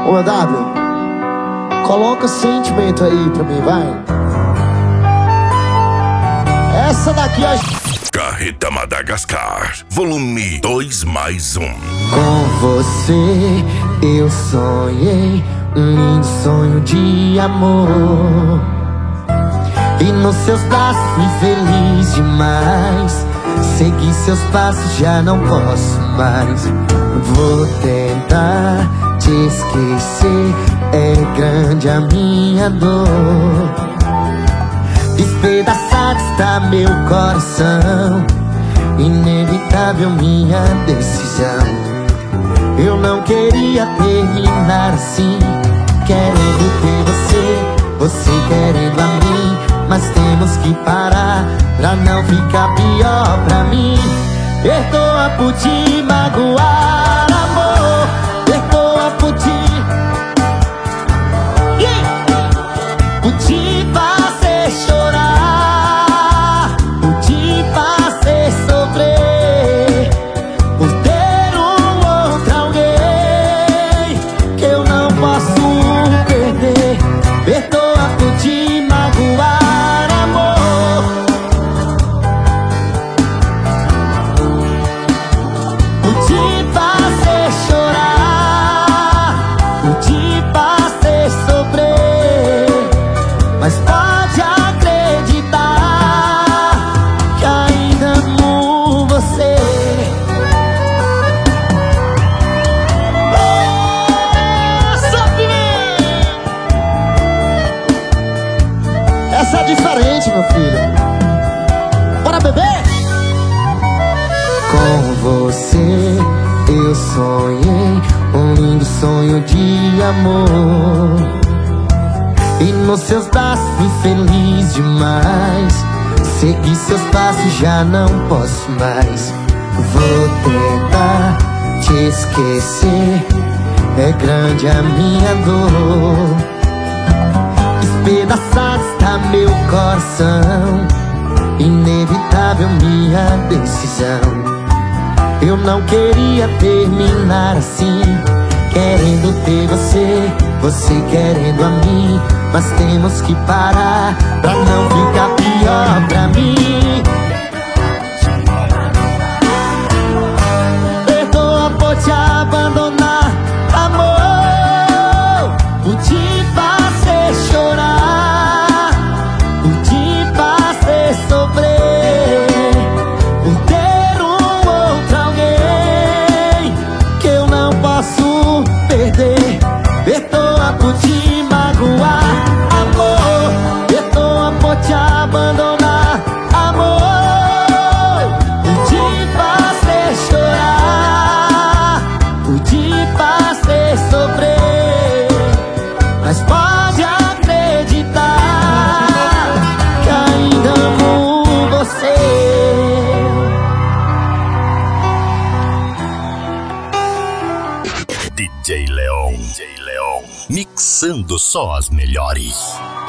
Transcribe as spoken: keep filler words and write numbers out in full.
Ô W, coloca sentimento aí pra mim, vai. Essa daqui é a Carreta Madagascar, volume dois mais um. Com você eu sonhei um lindo sonho de amor, e nos seus braços fui feliz demais. Segui seus passos, já não posso mais. Vou tentar te esquecer, é grande a minha dor. Despedaçado está meu coração, inevitável minha decisão. Eu não queria terminar assim, querendo ter você, você querendo a mim. Mas temos que parar pra não ficar pior pra mim. Perdoa por te magoar, amor. Perdoa por te yeah. Por te fazer chorar, por te fazer sofrer, por ter um outro alguém que eu não posso perder. Perdoa por te magoar, mas pode acreditar que ainda amo você. Essa é diferente, meu filho. Bora beber? Com você eu sonhei um lindo sonho de amor, e nos seus braços fui feliz demais. Segui seus passos, já não posso mais. Vou tentar te esquecer, é grande a minha dor. Despedaçado está meu coração, inevitável minha decisão. Eu não queria terminar assim, querendo ter você, você querendo a mim. Mas temos que parar pra não ficar pior pra mim. Perdoa por te abandonar, amor, por te fazer chorar, por te fazer sofrer, por ter um outro alguém que eu não posso perder. Perdoa por te magoar, amor. Perdoa por te abandonar, amor, por te fazer chorar, por te fazer sofrer. Mas pode acreditar que ainda amo você. D J Leon, D J Leon, mixando só as melhores.